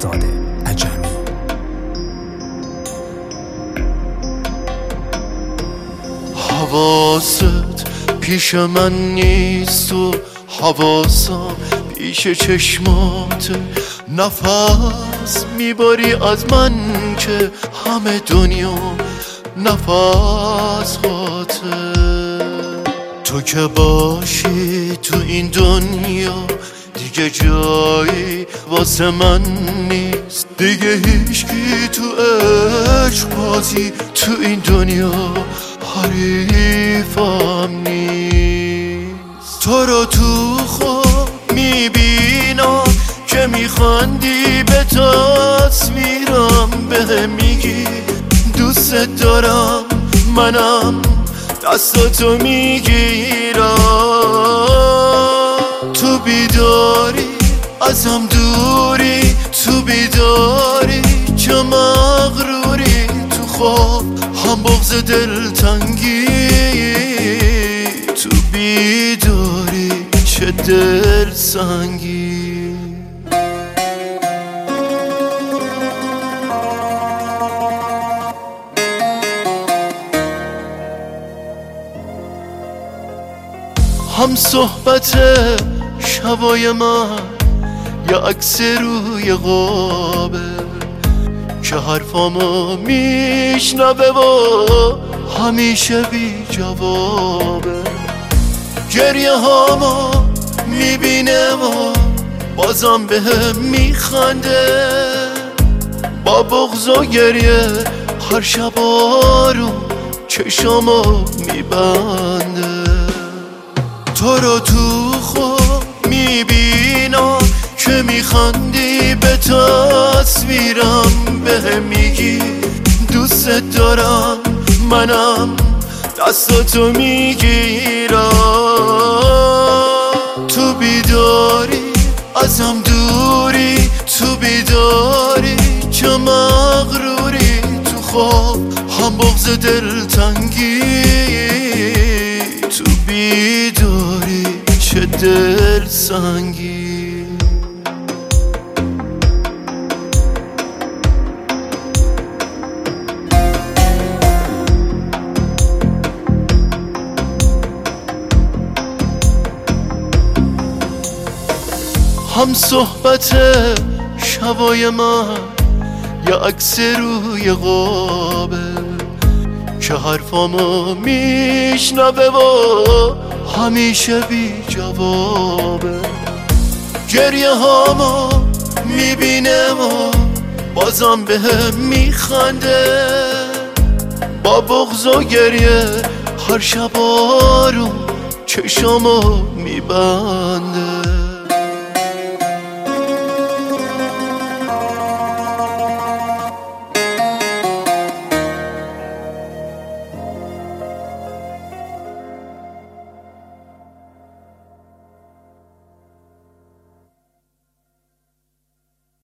مهرداد عجمی. حواست پیش من نیست و حواسم پیش چشمات، نفس میباری از من که همه دنیا نفس هاته. تو که باشی تو این دنیا دیگه جایی واسه من نیست، دیگه هیچکی تو عشق بازی تو این دنیا حریفم نیست. تو رو تو خواب میبینم که میخندی به تصویرم، به میگی دوست دارم، منم دستاتو میگیرم. تو بیداری ازم دوری، تو بیداری چه مغروری، تو خواب هم بغض دلتنگی، تو بیداری چه دل سنگی. هم صحبت شبای من یا عکس روی قابه که حرفامو میشنوه و همیشه بی جوابه. گریه هامو میبینه و بازم بهم میخنده، با بغض و گریه هر شب آروم چشامو میبنده. تو رو تو خواب میبینم که میخندی به تصویرم، به میگی دوست دارم، منم دستاتو میگیرم. تو بیداری ازم دوری، تو بیداری چه مغروری، تو خواب هم بغض دلتنگی، تو بیداری چه دل سنگی. هم صحبت شبای من یا عکس روی قابه که حرفامو میشنوه و همیشه بی جوابه. گریه هامو میبینه و بازم بهم میخنده، با بغض و گریه هر شب آروم چشامو میبنده.